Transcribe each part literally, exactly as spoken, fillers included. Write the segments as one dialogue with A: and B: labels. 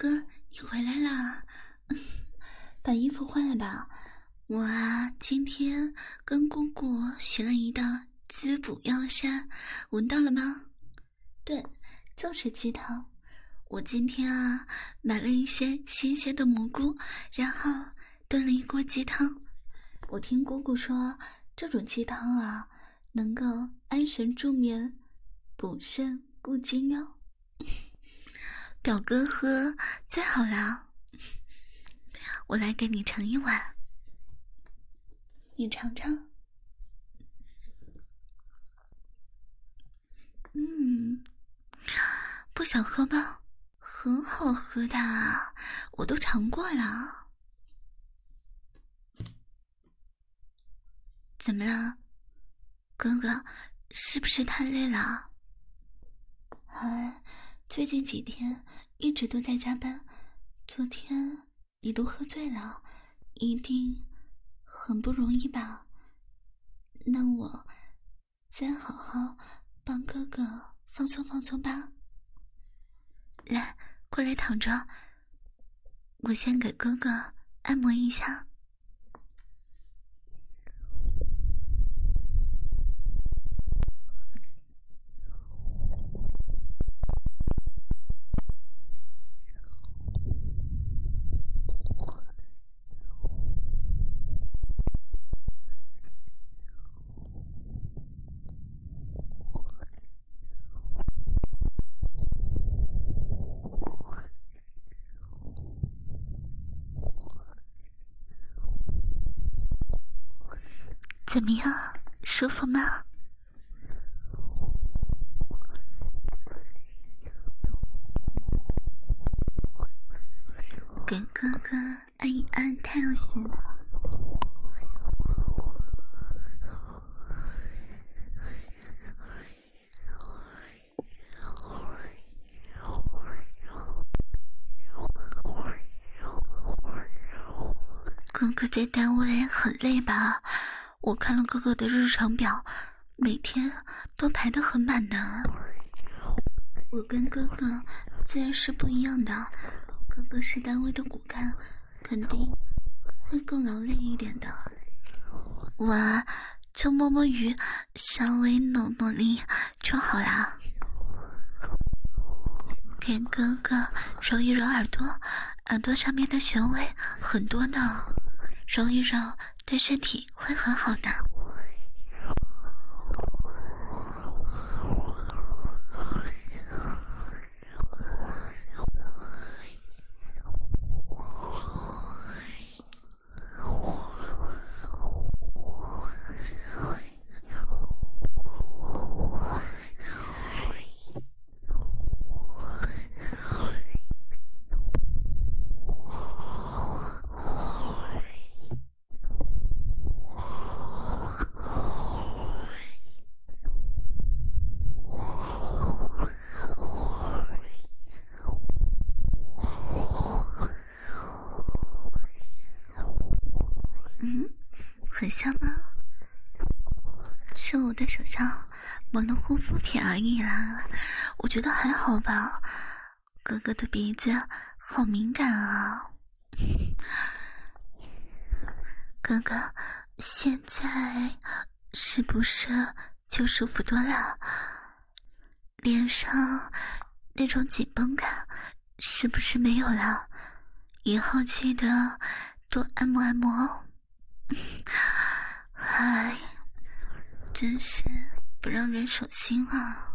A: 哥，你回来啦！把衣服换了吧。我啊，今天跟姑姑学了一道滋补药膳，闻到了吗？对，就是鸡汤。我今天啊，买了一些新鲜的蘑菇，然后炖了一锅鸡汤。我听姑姑说，这种鸡汤啊，能够安神助眠、补肾固精哦。表哥喝最好啦，我来给你盛一碗，你尝尝。嗯，不想喝吗？很好喝的，我都尝过了。怎么了，哥哥？是不是太累了？哎，最近几天一直都在加班，昨天你都喝醉了，一定很不容易吧？那我再好好帮哥哥放松放松吧。来，过来躺着，我先给哥哥按摩一下。怎么样，舒服吗？给哥哥按一按太阳穴。哥哥在单位很累吧？我看了哥哥的日程表，每天都排得很满的。我跟哥哥自然是不一样的，哥哥是单位的骨干，肯定会更劳累一点的。我啊，就摸摸鱼，稍微努努力就好啦。给哥哥揉一揉耳朵，耳朵上面的穴位很多呢，揉一揉对身体会很好的。嗯，很香吗？是我的手上抹了护肤品而已啦，我觉得还好吧。哥哥的鼻子好敏感啊。哥哥，现在是不是就舒服多了？脸上那种紧绷感是不是没有了？以后记得多按摩按摩哦。唉，真是不让人省心啊。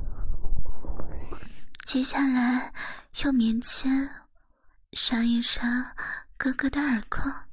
A: 接下来用棉签刷一刷哥哥的耳廓。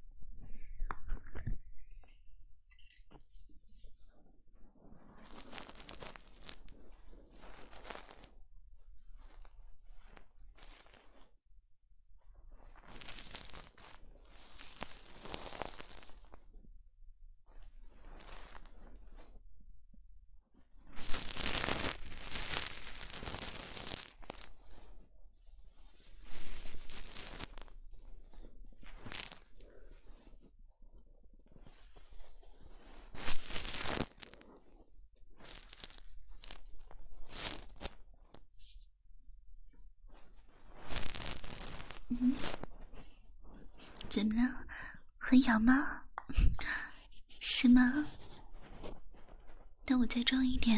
A: 嗯，怎么了？很痒吗？是吗？那我再装一点。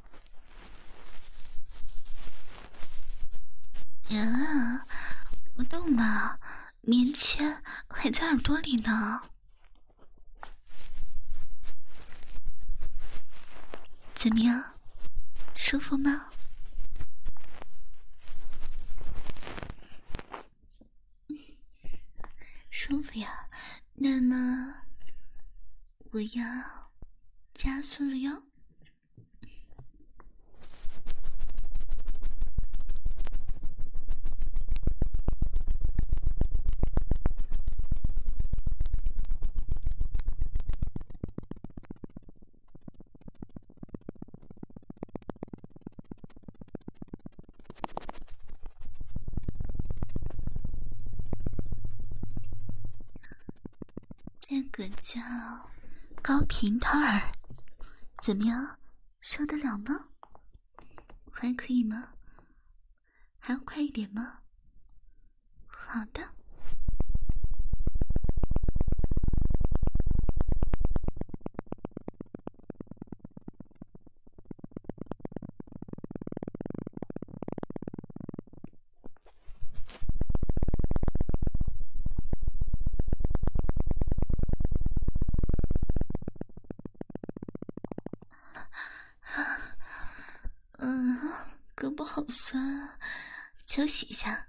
A: 呀，不动嘛，棉签还在耳朵里呢。怎么样？舒服吗？舒服呀。那么，我要加速了哟。这个叫高频掏耳，怎么样？受得了吗？还可以吗？还要快一点吗？好的。嗯，胳膊好酸啊，休息一下。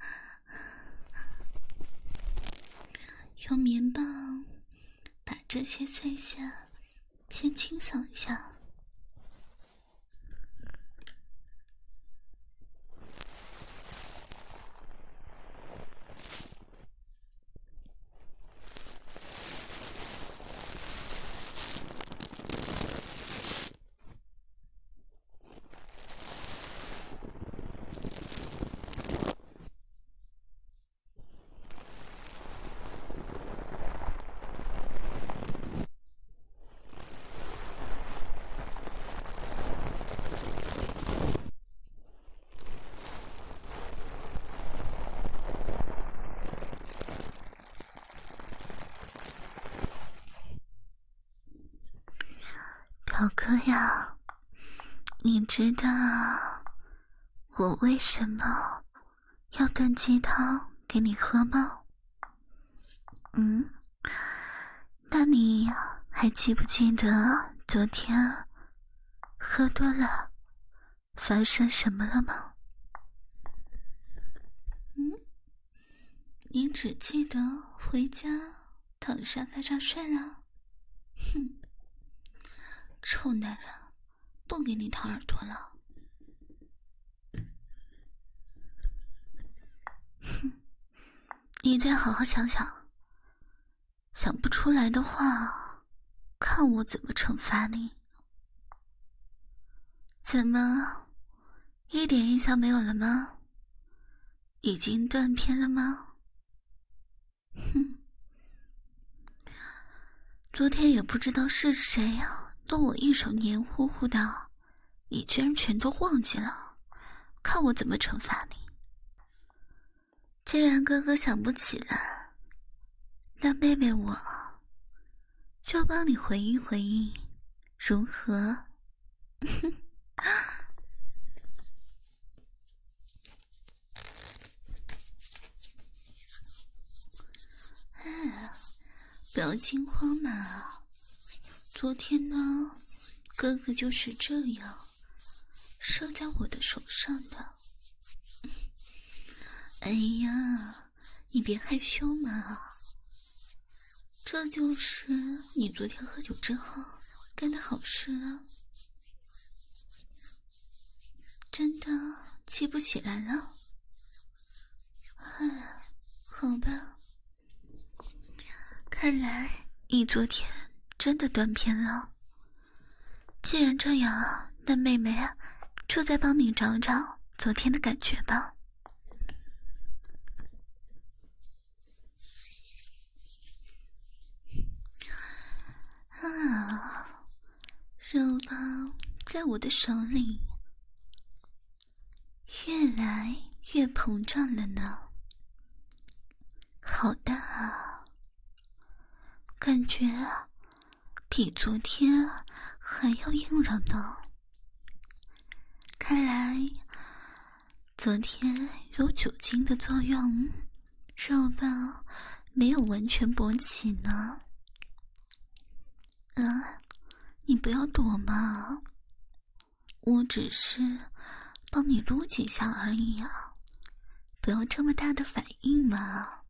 A: 用棉棒把这些碎屑先清扫一下。表哥呀，你知道我为什么要炖鸡汤给你喝吗？嗯，那你还记不记得昨天喝多了发生什么了吗？嗯，你只记得回家躺沙发上睡了？哼，臭男人，不给你掏耳朵了。哼，你再好好想想，想不出来的话，看我怎么惩罚你。怎么，一点印象没有了吗？已经断片了吗？哼，昨天也不知道是谁啊，弄我一手黏糊糊的，你居然全都忘记了，看我怎么惩罚你。既然哥哥想不起来，那妹妹我就帮你回忆回忆，如何？哎，不要惊慌嘛。昨天呢，哥哥就是这样射在我的手上的。哎呀，你别害羞嘛。这就是你昨天喝酒之后干的好事啊。真的记不起来了？哎，好吧。看来你昨天真的断片了。既然这样，那妹妹啊，就再帮你找找昨天的感觉吧。啊，肉包在我的手里越来越膨胀了呢。 好大啊，感觉比昨天还要硬朗呢。看来昨天有酒精的作用，肉棒没有完全勃起呢。啊，你不要躲嘛，我只是帮你撸几下而已啊，不要这么大的反应嘛。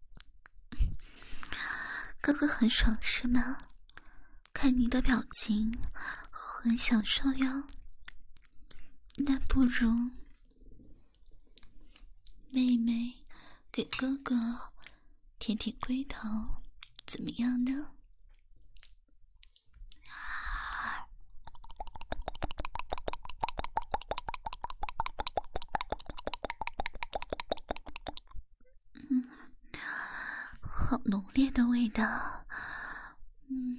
A: 哥哥很爽是吗？看你的表情很享受哟。那不如妹妹给哥哥舔舔龟头怎么样呢？嗯，好浓烈的味道。嗯，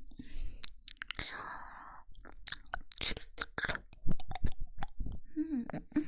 A: 嗯嗯。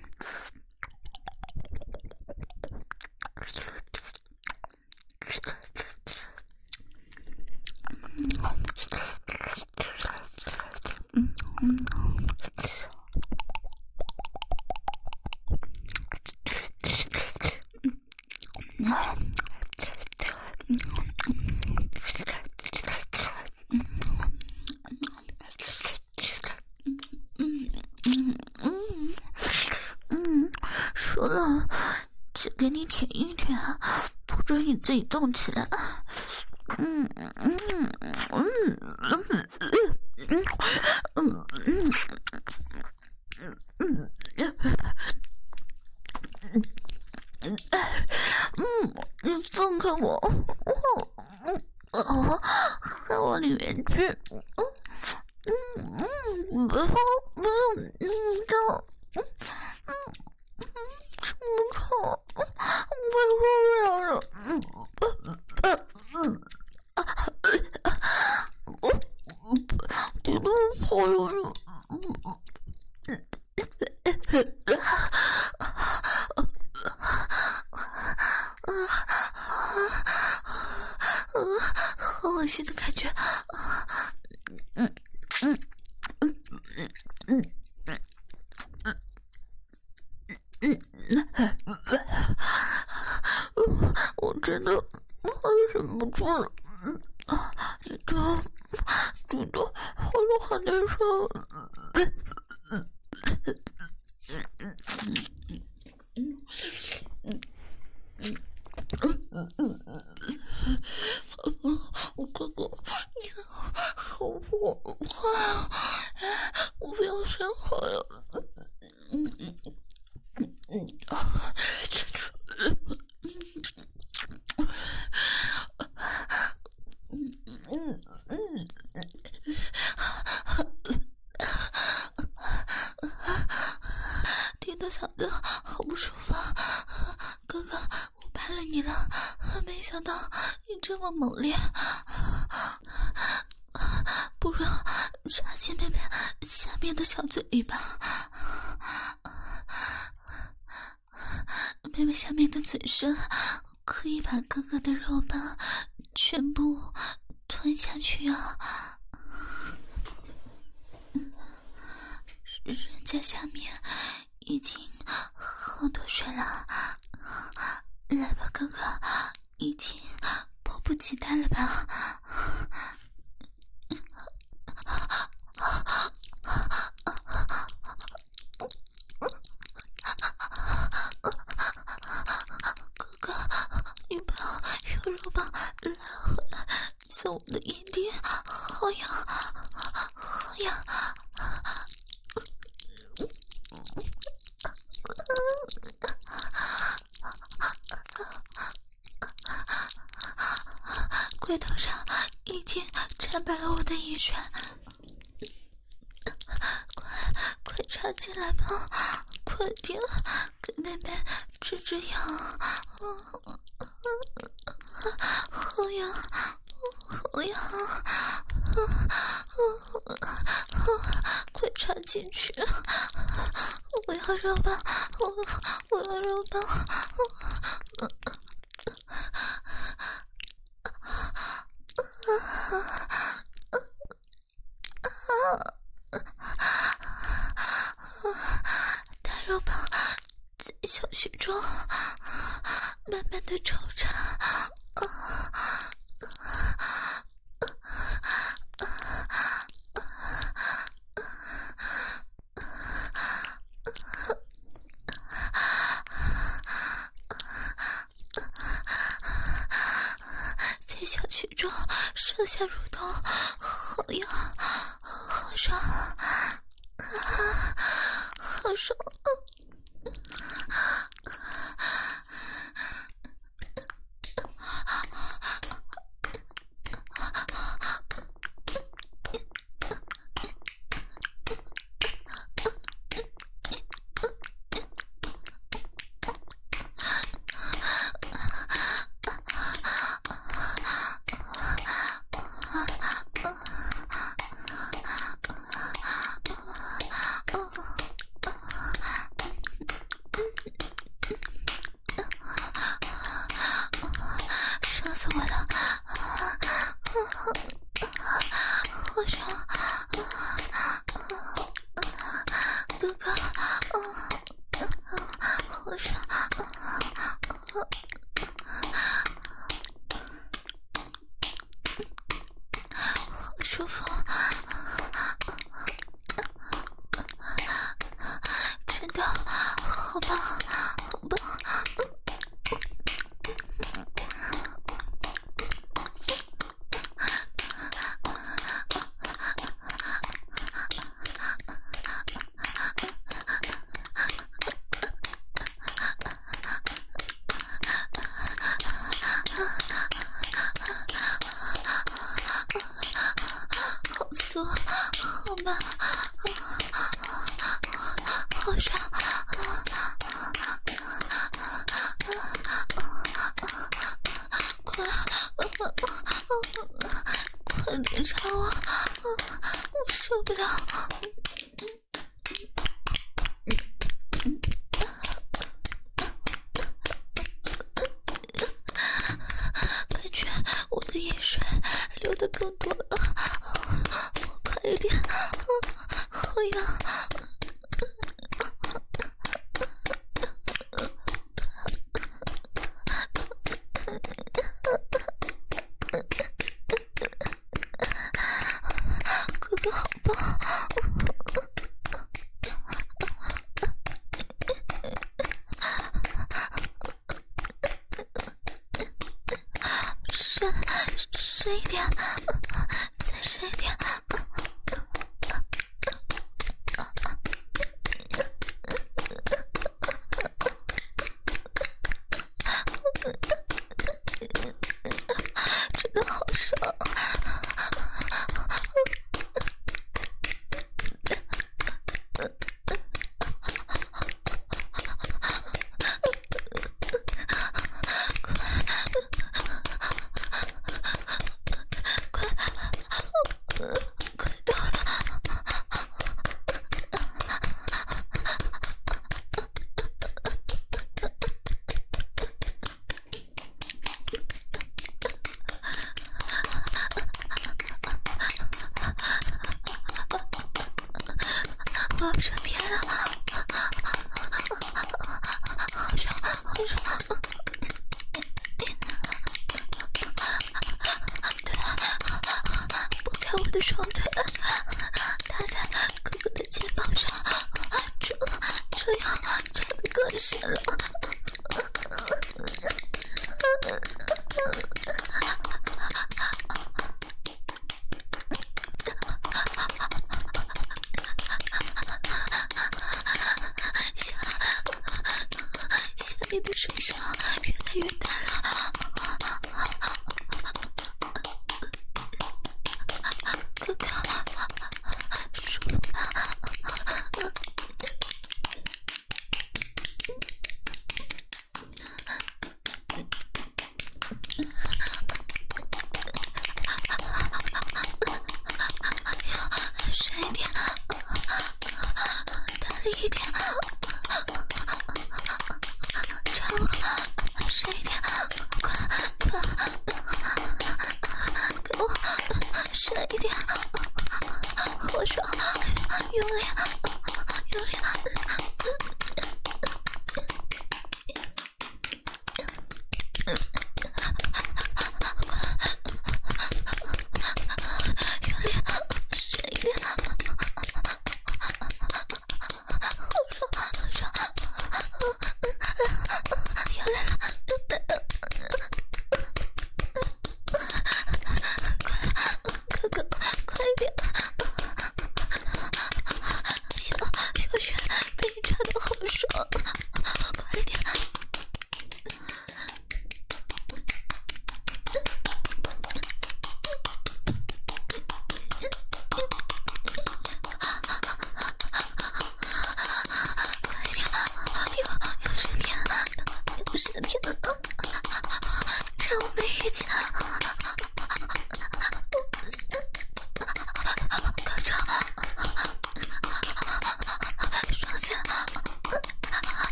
A: 说了，只给你舔一舔，不准你自己动起来。嗯嗯嗯嗯嗯嗯嗯嗯嗯嗯，你放开我！我哦，在我里面去！嗯嗯，不要不要，嗯，这嗯嗯。臭不臭？我受不了了！嗯嗯嗯啊！我你都跑了了！嗯嗯好恶心的感觉！嗯嗯嗯嗯嗯嗯。嗯，我真的快忍不住了。嗯啊，你这肚子好了好难受。嗯嗯嗯嗯嗯嗯嗯嗯嗯嗯，我哥哥，你好破坏啊！我不要生好了。嗯嗯。嗯啊，嗯嗯嗯听的嗓子好不舒服，哥哥，我拍了你了，没想到你这么猛烈，不如插进妹妹下面的小嘴巴。妹妹下面的嘴唇可以把哥哥的肉棒全部吞下去啊！人家下面已经好多水了，来吧，哥哥，已经迫不及待了吧？哥哥，你不要用肉棒来回来，像我的阴蒂，好痒，好痒。龟头上已经缠满了我的阴唇，快快插进来吧，快点给妹妹止止痒，好痒好痒，快插进去，我要肉棒，我我要肉棒。 大肉棒在小穴中慢慢的抽插，在小穴中上下蠕动，好痒，好爽，好爽！爽死我了！好爽！哥哥，好爽！好舒服！真的好棒，好棒！好酥，好慢，好爽！快，快点插我，我受不了！感觉我的眼水流得更多了，快一点，好痒！哥哥好棒！深深一点，再深一点。真的好爽！我要上天了，好爽，好爽！对，拨开我的双腿，搭在哥哥的肩膀上，这这样插得更深了。你的身上越来越大了，哥哥，舒服吗？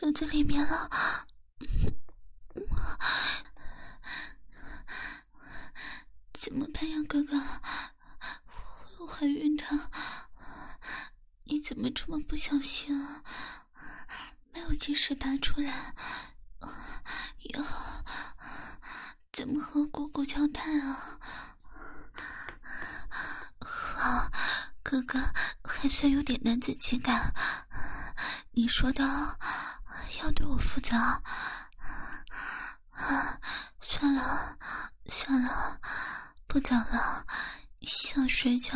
A: 手在里面了。怎么办呀，哥哥？我怀孕的，你怎么这么不小心啊？没有及时拔出来，要怎么和姑姑交代啊？好，哥哥还算有点男子气概。你说的要对我负责。算了算了，不早了，想睡觉。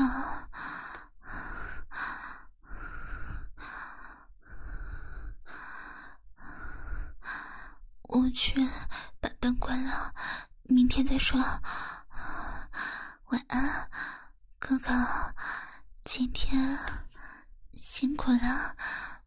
A: 我去把灯关了，明天再说。晚安，哥哥，今天辛苦了，